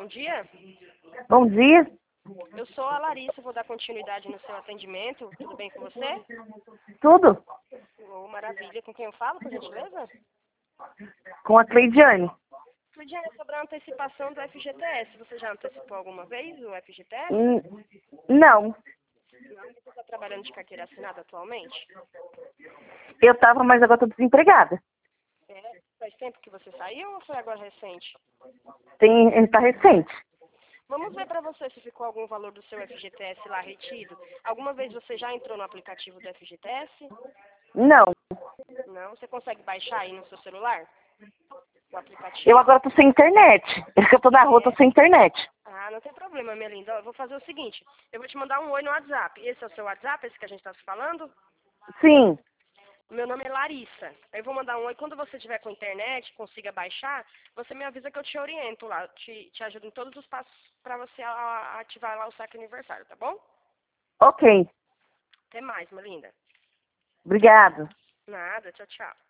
dia. Bom dia. Eu sou a Larissa, vou dar continuidade no seu atendimento. Tudo bem com você? Tudo? Oh, maravilha. Com quem eu falo, por gentileza? Com a Cleidiane. Lidiane, é sobre a antecipação do FGTS. Você já antecipou alguma vez o FGTS? Não. Não. Você está trabalhando de carteira assinada atualmente? Eu tava, mas agora tô desempregada. É. Faz tempo que você saiu ou foi agora recente? Tá recente. Vamos ver para você se ficou algum valor do seu FGTS lá retido. Alguma vez você já entrou no aplicativo do FGTS? Não. Não? Você consegue baixar aí no seu celular? O aplicativo? Eu agora tô sem internet. É que eu tô na rua, tô sem internet. Ah, não tem problema, minha linda. Eu vou fazer o seguinte. Eu vou te mandar um oi no WhatsApp. Esse é o seu WhatsApp, esse que a gente está se falando? Sim. Meu nome é Larissa. Eu vou mandar um oi. Quando você tiver com internet, consiga baixar, você me avisa que eu te oriento lá. Te ajudo em todos os passos para você ativar lá o saque aniversário, tá bom? Ok. Até mais, minha linda. Obrigado. Nada, tchau, tchau.